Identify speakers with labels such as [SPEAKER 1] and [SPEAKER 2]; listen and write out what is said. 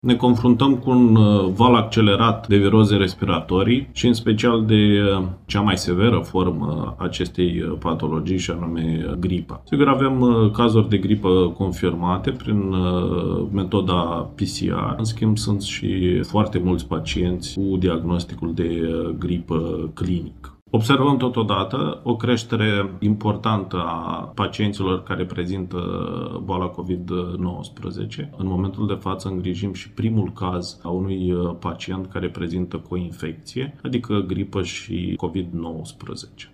[SPEAKER 1] Ne confruntăm cu un val accelerat de viroze respiratorii și în special de cea mai severă formă acestei patologii și anume gripa. Sigur, avem cazuri de gripă confirmate prin metoda PCR. În schimb, sunt și foarte mulți pacienți cu diagnosticul de gripă clinic. Observăm totodată o creștere importantă a pacienților care prezintă boala COVID-19. În momentul de față îngrijim și primul caz a unui pacient care prezintă coinfecție, adică gripă și COVID-19.